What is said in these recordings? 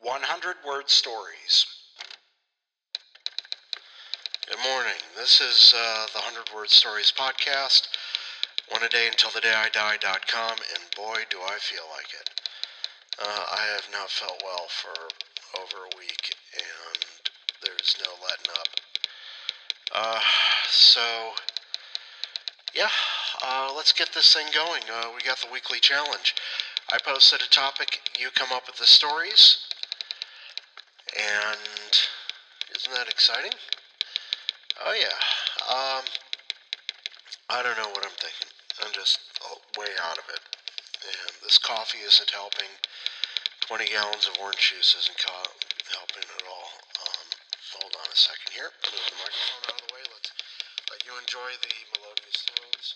100-word stories. Good morning. This is the 100-word stories podcast. One a day until the day I die.com, and boy, do I feel like it. I have not felt well for over a week, and there's no letting up. Let's get this thing going. We got the weekly challenge. I posted a topic, you come up with the stories, and isn't that exciting? Oh yeah. I don't know what I'm thinking. I'm just way out of it. And this coffee isn't helping. 20 gallons of orange juice isn't helping at all. Hold on a second here. Move the microphone out of the way. Let's let you enjoy the melodious tones.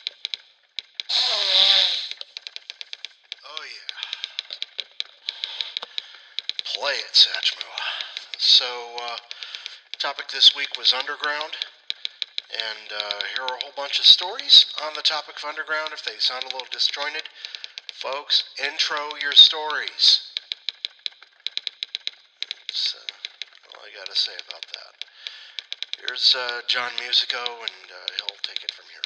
Oh yeah. Play it, Satchmo. So, topic this week was underground. And here are a whole bunch of stories on the topic of underground. If they sound a little disjointed, folks, intro your stories. That's all I got to say about that. Here's John Musico, and he'll take it from here.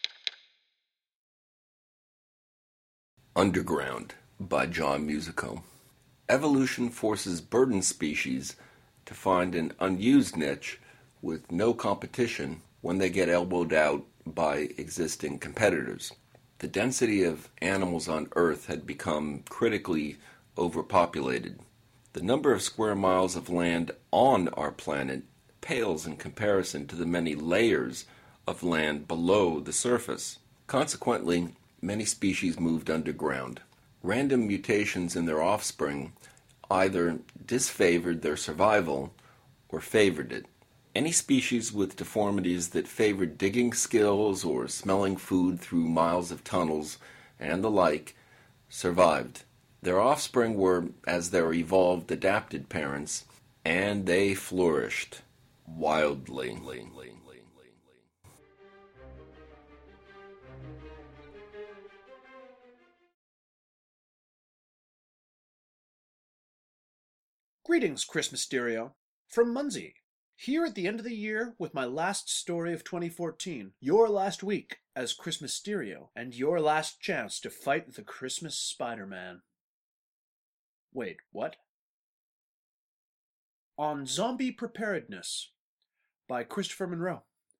Underground by John Musico. Evolution forces burdened species to find an unused niche with no competition when they get elbowed out by existing competitors. The density of animals on Earth had become critically overpopulated. The number of square miles of land on our planet pales in comparison to the many layers of land below the surface. Consequently, many species moved underground. Random mutations in their offspring either disfavored their survival or favored it. Any species with deformities that favored digging skills or smelling food through miles of tunnels and the like survived. Their offspring were as their evolved adapted parents, and they flourished wildly. Greetings, Chris Mysterio, from Munzie. Here at the end of the year with my last story of 2014, your last week as Chris Mysterio, and your last chance to fight the Christmas Spider-Man. Wait, what? On Zombie Preparedness by Christopher Monroe.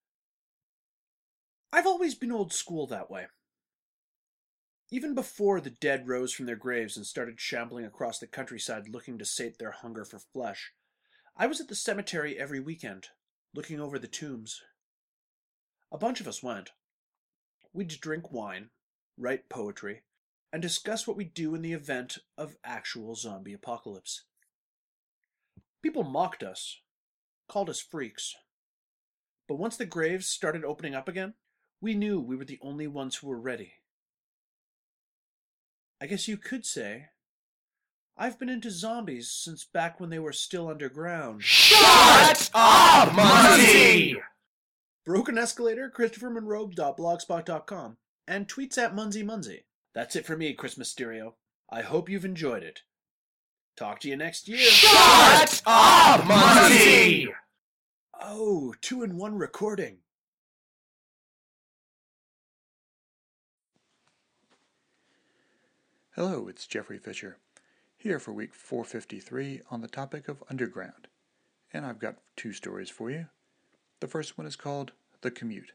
I've always been old school that way. Even before the dead rose from their graves and started shambling across the countryside looking to sate their hunger for flesh, I was at the cemetery every weekend, looking over the tombs. A bunch of us went. We'd drink wine, write poetry, and discuss what we'd do in the event of actual zombie apocalypse. People mocked us, called us freaks. But once the graves started opening up again, we knew we were the only ones who were ready. I guess you could say I've been into zombies since back when they were still underground. Shut up, Munzie! Broken Escalator, ChristopherMonroe.blogspot.com, and tweets at MunzieMunzie. That's it for me, Chris Mysterio. I hope you've enjoyed it. Talk to you next year. Shut up, Munzie! Oh, 2-in-1 recording. Hello, it's Jeffrey Fisher, here for week 453 on the topic of underground. And I've got two stories for you. The first one is called The Commute.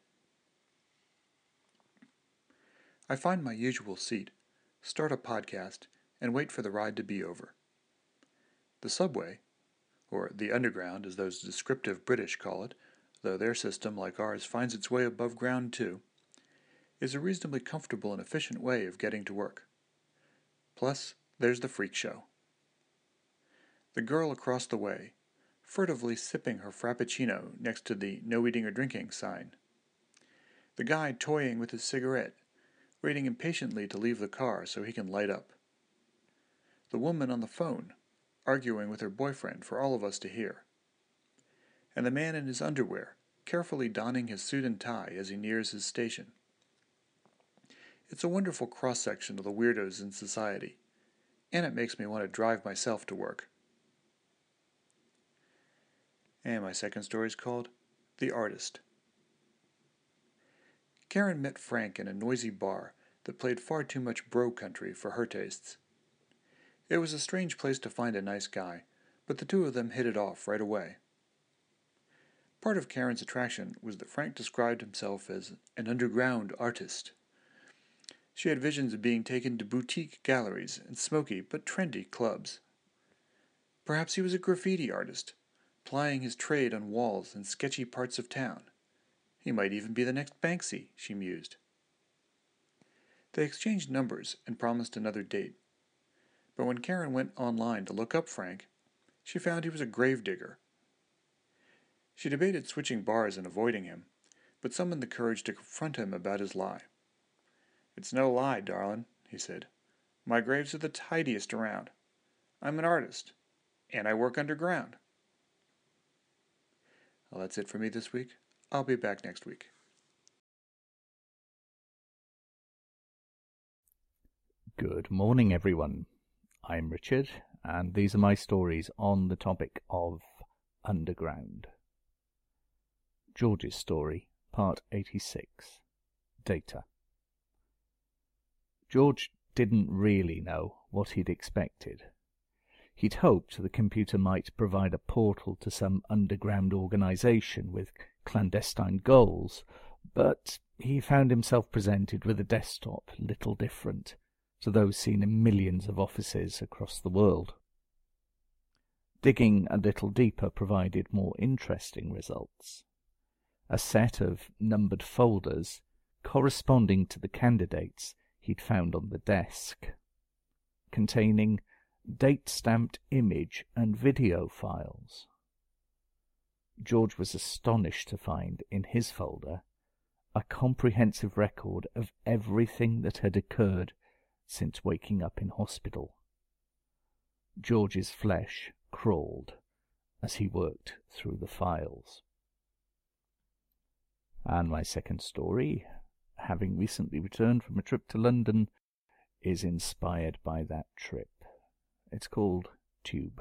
I find my usual seat, start a podcast, and wait for the ride to be over. The subway, or the underground as those descriptive British call it, though their system, like ours, finds its way above ground too, is a reasonably comfortable and efficient way of getting to work. Plus, there's the freak show. The girl across the way, furtively sipping her frappuccino next to the no eating or drinking sign. The guy toying with his cigarette, waiting impatiently to leave the car so he can light up. The woman on the phone, arguing with her boyfriend for all of us to hear. And the man in his underwear, carefully donning his suit and tie as he nears his station. It's a wonderful cross-section of the weirdos in society, and it makes me want to drive myself to work. And my second story is called The Artist. Karen met Frank in a noisy bar that played far too much bro country for her tastes. It was a strange place to find a nice guy, but the two of them hit it off right away. Part of Karen's attraction was that Frank described himself as an underground artist. She had visions of being taken to boutique galleries and smoky but trendy clubs. Perhaps he was a graffiti artist, plying his trade on walls in sketchy parts of town. He might even be the next Banksy, she mused. They exchanged numbers and promised another date. But when Karen went online to look up Frank, she found he was a gravedigger. She debated switching bars and avoiding him, but summoned the courage to confront him about his lie. "It's no lie, darlin'," he said. "My graves are the tidiest around. I'm an artist, and I work underground." Well, that's it for me this week. I'll be back next week. Good morning, everyone. I'm Richard, and these are my stories on the topic of underground. George's story, part 86. Data. George didn't really know what he'd expected. He'd hoped the computer might provide a portal to some underground organization with clandestine goals, but he found himself presented with a desktop little different to those seen in millions of offices across the world. Digging a little deeper provided more interesting results. A set of numbered folders corresponding to the candidates he'd found on the desk, containing date-stamped image and video files. George was astonished to find in his folder a comprehensive record of everything that had occurred since waking up in hospital. George's flesh crawled as he worked through the files. And my second story, having recently returned from a trip to London, is inspired by that trip. It's called Tube.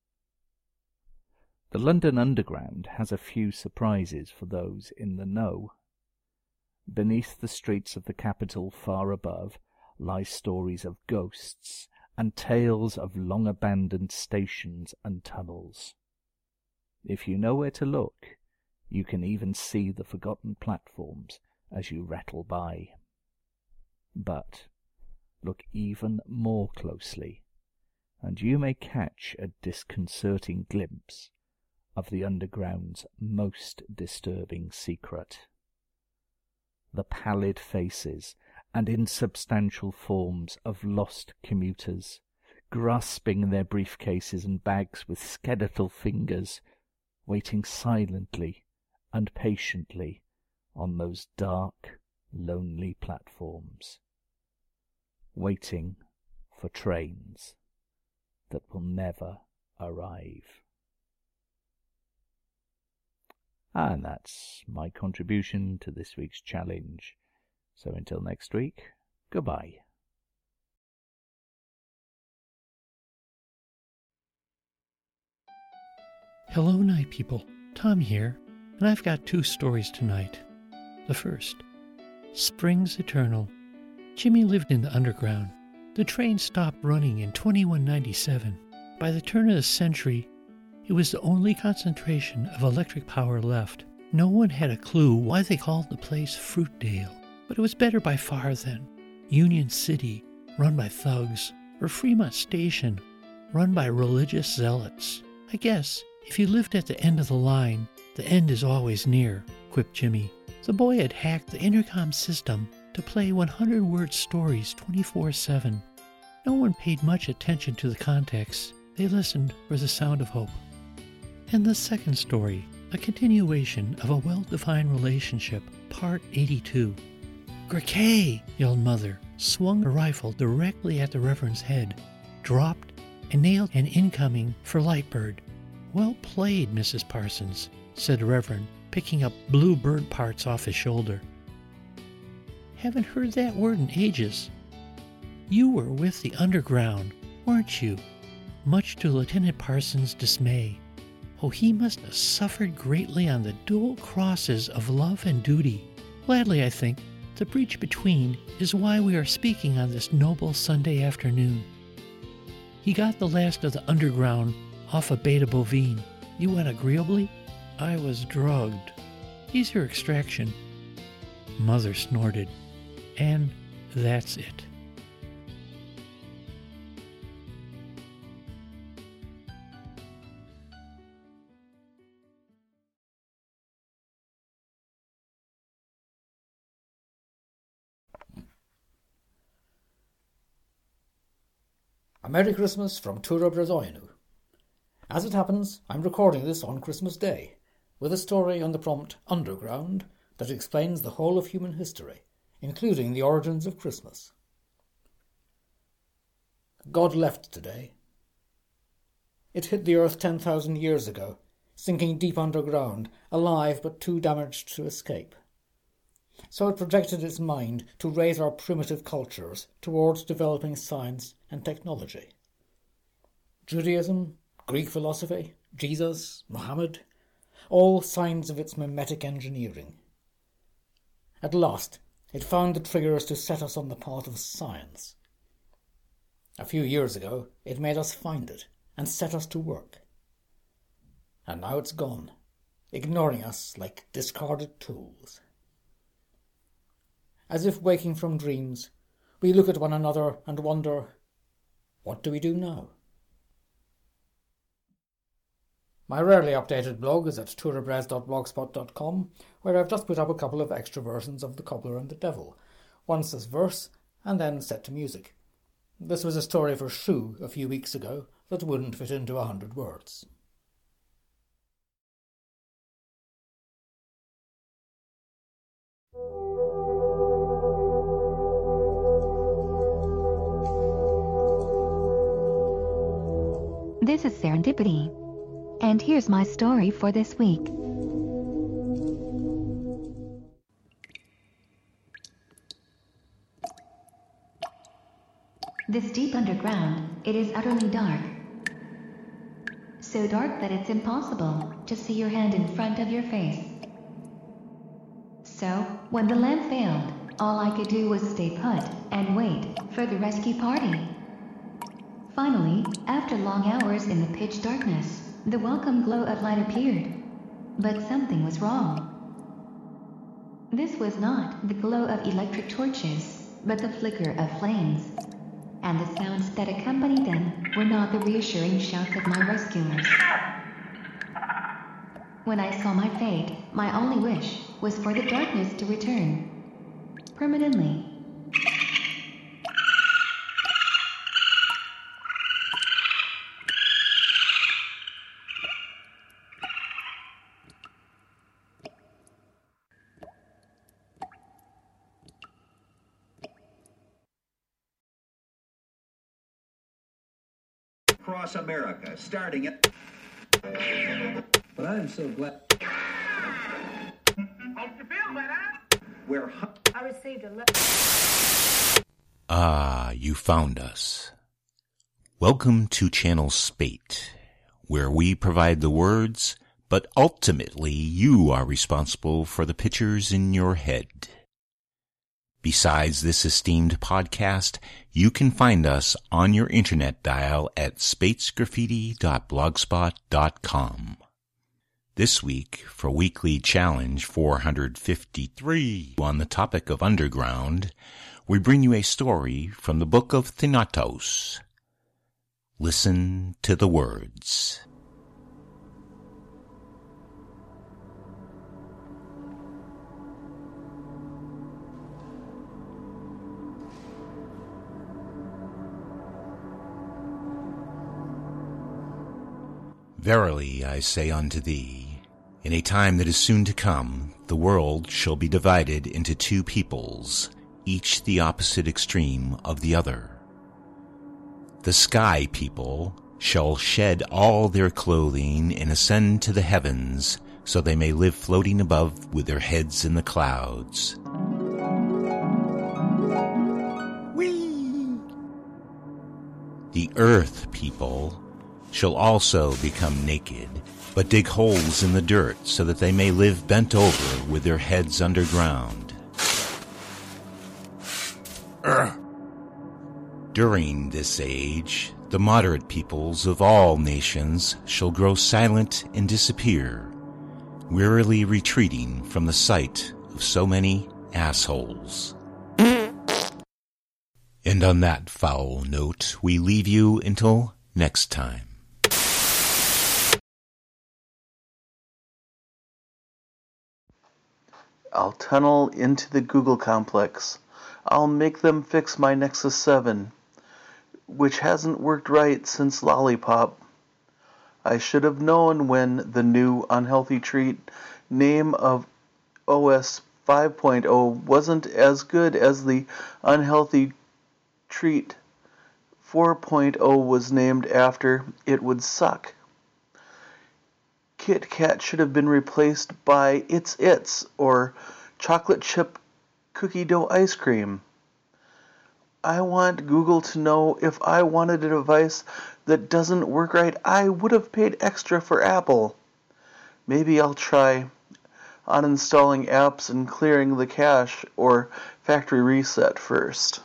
The London Underground has a few surprises for those in the know. Beneath the streets of the capital far above lie stories of ghosts and tales of long-abandoned stations and tunnels. If you know where to look, you can even see the forgotten platforms as you rattle by. But look even more closely, and you may catch a disconcerting glimpse of the underground's most disturbing secret. The pallid faces and insubstantial forms of lost commuters, grasping their briefcases and bags with skeletal fingers, waiting silently and patiently on those dark, lonely platforms, waiting for trains that will never arrive. And that's my contribution to this week's challenge. So until next week, goodbye. Hello, night people. Tom here, and I've got 2 stories tonight. The first, Springs Eternal. Jimmy lived in the underground. The train stopped running in 2197. By the turn of the century, it was the only concentration of electric power left. No one had a clue why they called the place Fruitdale, but it was better by far than Union City, run by thugs, or Fremont Station, run by religious zealots. I guess if you lived at the end of the line, the end is always near, quipped Jimmy. The boy had hacked the intercom system to play 100-word stories 24/7. No one paid much attention to the context. They listened for the sound of hope. And the second story, a continuation of a well-defined relationship, part 82. "Gracay!" yelled Mother, swung her rifle directly at the Reverend's head, dropped, and nailed an incoming for Lightbird. "Well played, Mrs. Parsons," said the Reverend, picking up blue bird parts off his shoulder. "Haven't heard that word in ages. You were with the underground, weren't you?" Much to Lieutenant Parsons' dismay. Oh, he must have suffered greatly on the dual crosses of love and duty. Gladly, I think, the breach between is why we are speaking on this noble Sunday afternoon. He got the last of the underground off of Beta Bovine. You went agreeably? I was drugged. Easier extraction. Mother snorted. And that's it. A Merry Christmas from Tura Brazoinu. As it happens, I'm recording this on Christmas Day, with a story on the prompt Underground that explains the whole of human history, including the origins of Christmas. God left today. It hit the earth 10,000 years ago, sinking deep underground, alive but too damaged to escape. So it projected its mind to raise our primitive cultures towards developing science and technology. Judaism, Greek philosophy, Jesus, Muhammad, all signs of its mimetic engineering. At last, it found the triggers to set us on the path of science. A few years ago, it made us find it and set us to work. And now it's gone, ignoring us like discarded tools. As if waking from dreams, we look at one another and wonder, what do we do now? My rarely updated blog is at turabraz.blogspot.com, where I've just put up a couple of extra versions of The Cobbler and the Devil, once as verse and then set to music. This was a story for Shoo a few weeks ago that wouldn't fit into 100 words. This is Serendipity, and here's my story for this week. This deep underground, it is utterly dark. So dark that it's impossible to see your hand in front of your face. So, when the lamp failed, all I could do was stay put and wait for the rescue party. Finally, after long hours in the pitch darkness, the welcome glow of light appeared. But something was wrong. This was not the glow of electric torches, but the flicker of flames. And the sounds that accompanied them were not the reassuring shouts of my rescuers. When I saw my fate, my only wish was for the darkness to return. Permanently. Across America, starting at... But I'm so glad... Hope you feel better. Where... I received a Ah, you found us. Welcome to Channel Spate, where we provide the words, but ultimately you are responsible for the pictures in your head. Besides this esteemed podcast, you can find us on your internet dial at spatesgraffiti.blogspot.com. This week, for Weekly Challenge 453 on the topic of underground, we bring you a story from the Book of Thanatos. Listen to the words. Verily I say unto thee, in a time that is soon to come, the world shall be divided into two peoples, each the opposite extreme of the other. The sky people shall shed all their clothing and ascend to the heavens, so they may live floating above with their heads in the clouds. Whee! The earth people shall also become naked, but dig holes in the dirt so that they may live bent over with their heads underground. During this age, the moderate peoples of all nations shall grow silent and disappear, wearily retreating from the sight of so many assholes. And on that foul note, we leave you until next time. I'll tunnel into the Google complex. I'll make them fix my Nexus 7, which hasn't worked right since Lollipop. I should have known when the new unhealthy treat name of OS 5.0 wasn't as good as the unhealthy treat 4.0 was named after. It would suck. Kit Kat should have been replaced by It's or chocolate chip cookie dough ice cream. I want Google to know if I wanted a device that doesn't work right, I would have paid extra for Apple. Maybe I'll try uninstalling apps and clearing the cache or factory reset first.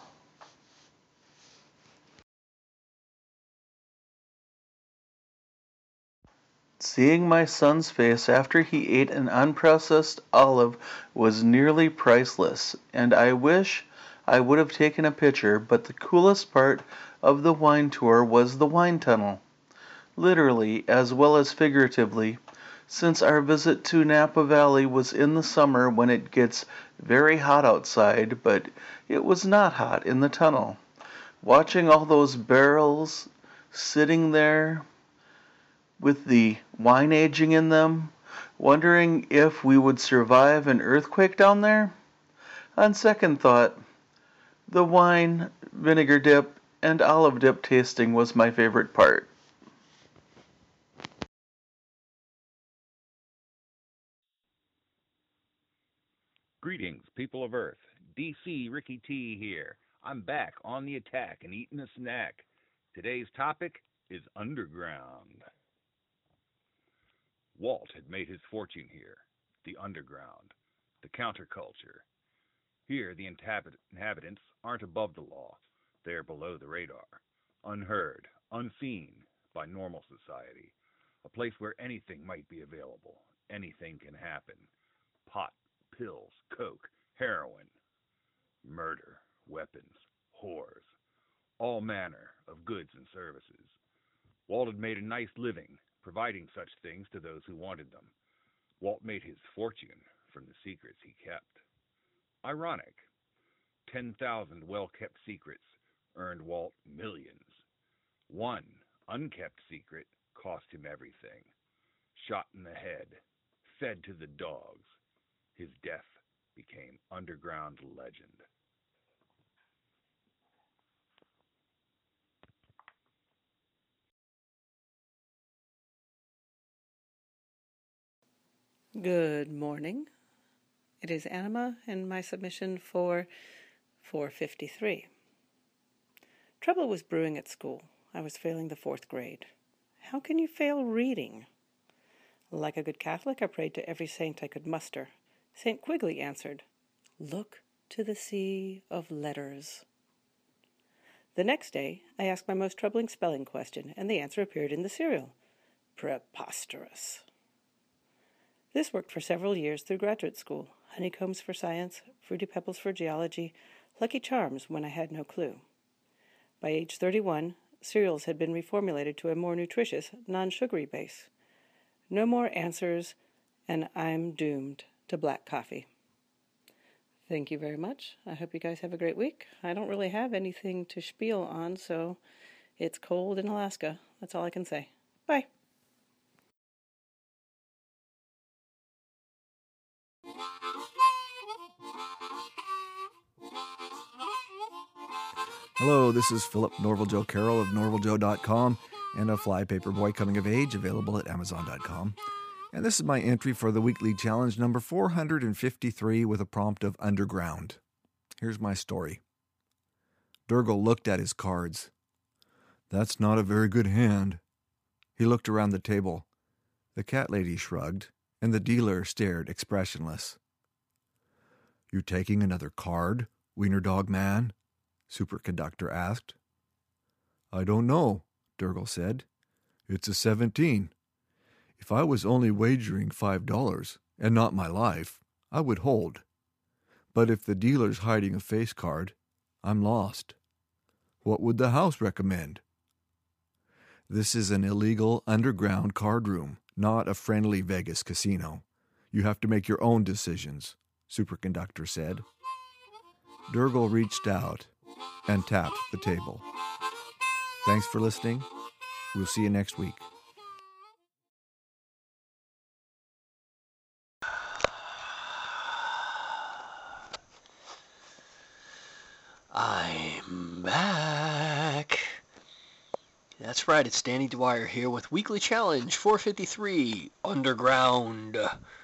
Seeing my son's face after he ate an unprocessed olive was nearly priceless, and I wish I would have taken a picture, but the coolest part of the wine tour was the wine tunnel. Literally, as well as figuratively, since our visit to Napa Valley was in the summer when it gets very hot outside, but it was not hot in the tunnel. Watching all those barrels sitting there with the wine aging in them, wondering if we would survive an earthquake down there? On second thought, the wine, vinegar dip, and olive dip tasting was my favorite part. Greetings, people of Earth. DC Ricky T here. I'm back on the attack and eating a snack. Today's topic is underground. Walt had made his fortune here, the underground, the counterculture. Here, the inhabitants aren't above the law. They are below the radar, unheard, unseen by normal society. A place where anything might be available. Anything can happen. Pot, pills, coke, heroin, murder, weapons, whores, all manner of goods and services. Walt had made a nice living, providing such things to those who wanted them. Walt made his fortune from the secrets he kept. Ironic. 10,000 well-kept secrets earned Walt millions. One unkept secret cost him everything. Shot in the head, fed to the dogs. His death became underground legend. Good morning. It is Anima and my submission for 453. Trouble was brewing at school. I was failing the 4th grade. How can you fail reading? Like a good Catholic, I prayed to every saint I could muster. St. Quigley answered, "Look to the sea of letters." The next day, I asked my most troubling spelling question, and the answer appeared in the serial. Preposterous. This worked for several years through graduate school. Honeycombs for science, Fruity Pebbles for geology, Lucky Charms when I had no clue. By age 31, cereals had been reformulated to a more nutritious, non-sugary base. No more answers, and I'm doomed to black coffee. Thank you very much. I hope you guys have a great week. I don't really have anything to spiel on, so it's cold in Alaska. That's all I can say. Bye. Hello, this is Philip Norval Joe Carroll of norvaljoe.com and a Flypaper Boy Coming of Age available at amazon.com. And this is my entry for the weekly challenge number 453 with a prompt of underground. Here's my story. Durgal looked at his cards. That's not a very good hand. He looked around the table. The cat lady shrugged, and the dealer stared expressionless. You taking another card, Wiener Dog Man? Superconductor asked. I don't know, Durgle said. It's a 17. If I was only wagering $5 and not my life, I would hold. But if the dealer's hiding a face card, I'm lost. What would the house recommend? This is an illegal underground card room, not a friendly Vegas casino. You have to make your own decisions, Superconductor said. Durgle reached out and tapped the table. Thanks for listening. We'll see you next week. I'm back. That's right, it's Danny Dwyer here with Weekly Challenge 453, Underground.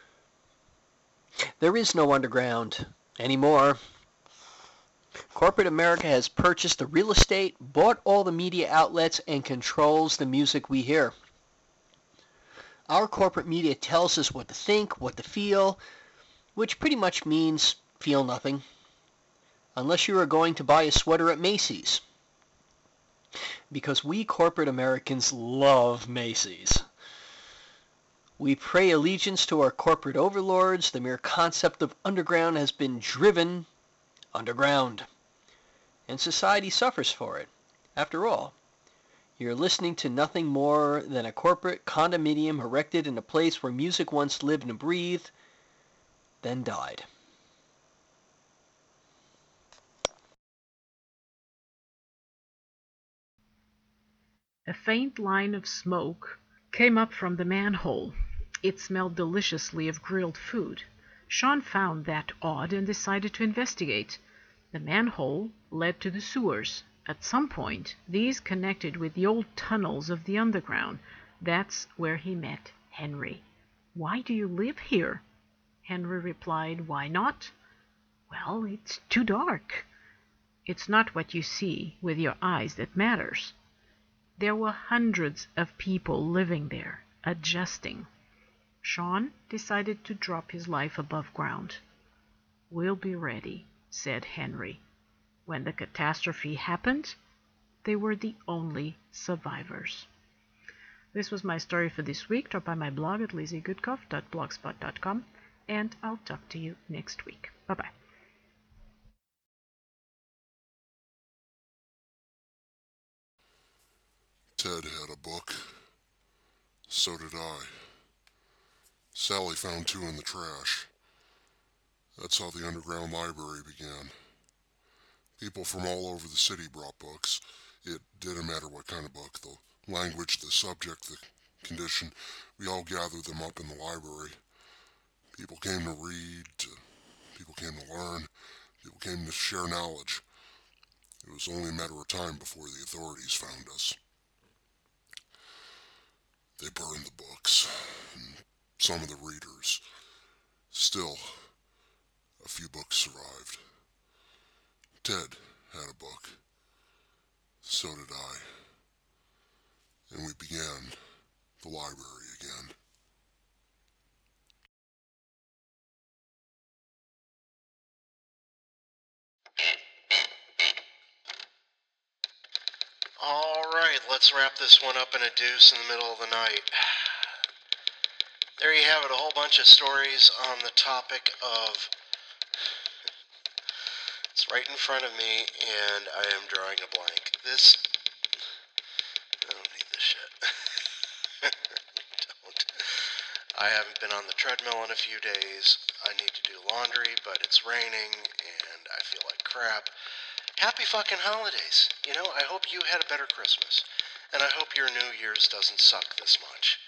There is no underground anymore. Corporate America has purchased the real estate, bought all the media outlets, and controls the music we hear. Our corporate media tells us what to think, what to feel, which pretty much means feel nothing. Unless you are going to buy a sweater at Macy's. Because we corporate Americans love Macy's. We pay allegiance to our corporate overlords. The mere concept of underground has been driven underground. And society suffers for it. After all, you're listening to nothing more than a corporate condominium erected in a place where music once lived and breathed, then died. A faint line of smoke came up from the manhole. It smelled deliciously of grilled food. Sean found that odd and decided to investigate. The manhole led to the sewers. At some point, these connected with the old tunnels of the underground. That's where he met Henry. "Why do you live here?" Henry replied, "Why not?" "Well, it's too dark." "It's not what you see with your eyes that matters." There were hundreds of people living there, adjusting. Sean decided to drop his life above ground. "We'll be ready," said Henry. When the catastrophe happened, they were the only survivors. This was my story for this week. Drop by my blog at lizziegoodcoff.blogspot.com, and I'll talk to you next week. Bye-bye. Ted had a book. So did I. Sally found 2 in the trash. That's how the underground library began. People from all over the city brought books. It didn't matter what kind of book, the language, the subject, the condition. We all gathered them up in the library. People came to read, people came to learn, people came to share knowledge. It was only a matter of time before the authorities found us. They burned the books, and some of the readers. Still, a few books survived. Ted had a book. So did I. And we began the library again. Alright, let's wrap this one up in a deuce in the middle of the night. There you have it, a whole bunch of stories on the topic of... It's right in front of me, and I am drawing a blank. I don't need this shit. Don't. I haven't been on the treadmill in a few days. I need to do laundry, but it's raining, and I feel like crap. Happy fucking holidays. You know, I hope you had a better Christmas. And I hope your New Year's doesn't suck this much.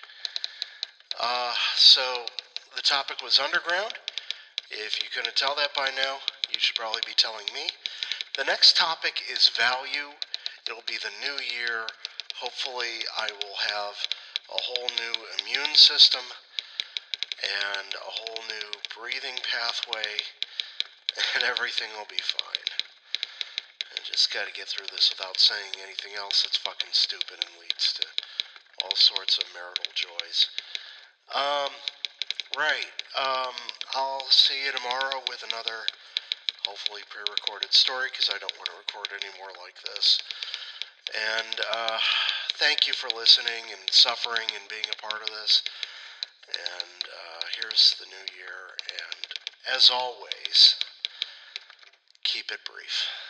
So, the topic was underground. If you couldn't tell that by now, you should probably be telling me. The next topic is value. It'll be the new year. Hopefully, I will have a whole new immune system and a whole new breathing pathway, and everything will be fine. I just gotta get through this without saying anything else that's fucking stupid and leads to all sorts of marital joys. Right. I'll see you tomorrow with another, hopefully pre-recorded story, because I don't want to record any more like this. And thank you for listening and suffering and being a part of this. And here's the new year. And as always, keep it brief.